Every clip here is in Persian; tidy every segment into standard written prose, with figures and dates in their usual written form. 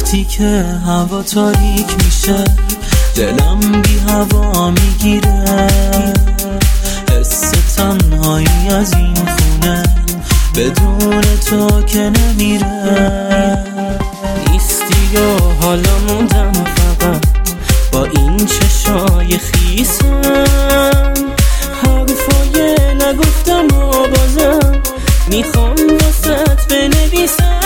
وقتی که هوا تاریک میشه دلم بی هوا میگیره، حس تنهایی از این خونه بدون تو که نمیره. نیستی و حالا موندم فقط با این چشای خیسم، حرفای نگفتم و بازم میخوام واسط بنویسم.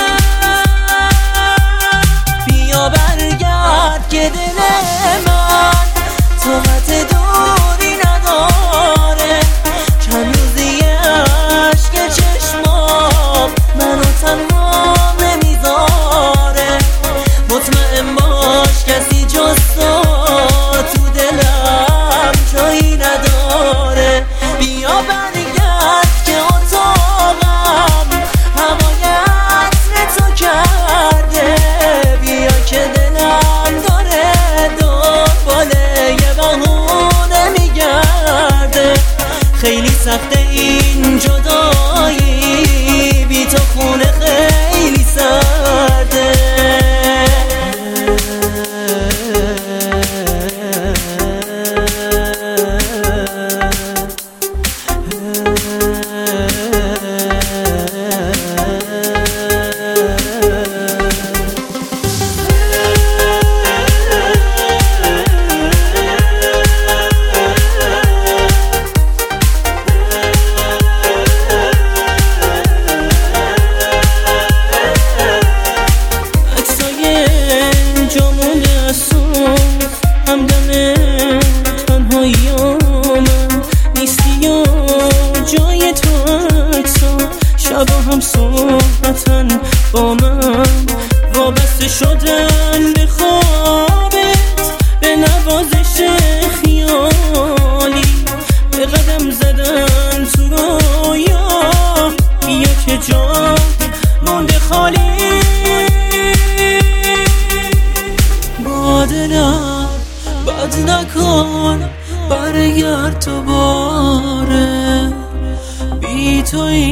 بیا برگرد که دل من طاقت دوری نداره، چند روزی عشق چشمام منو تنها نمیذاره. مطمئن باش کسی جز تو دلم جایی نداره. بیا برگرد که اتاقم هوای عطر تو کرده، بیا که دلم داره دنباله یه بهونه میگرده. خیلی سخته این جدایی، بی تو خونه خیلی سرده. همدم تنهاییامم نیستی و جای تو عکسا شبا هم صحبتن با من، وابسته شدن به خوابت، به نوازش خیالی، به قدم زدن تو رویا. بیا که جا مونده خالی، با دلم بد نکن برگرد تو باره، بی تو